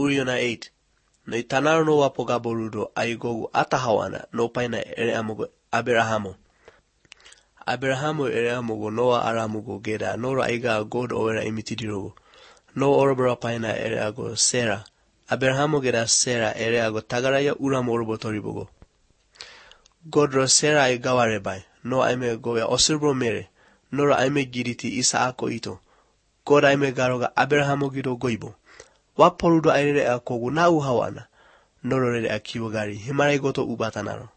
Uriona 8. No itanaro no wapoga borudo aigogu atahawana no paina ere amugo Abrahamo. Abrahamo ere amugo Noa aramugo geda noro aiga God owera imitidirogo. No orobora paina ere ago Sarah. Abrahamo geda Sarah ere ago tagaraya uramo orobotoribogo. God ro Sarah aiga warebai. No aime goya osirbo mere. Noro aime giriti Isaako ito. God aime garoga Abrahamo gido goibo. Waporudo aire akogu na uhawana. Noro rede akiwagari himarai goto ubatanaro.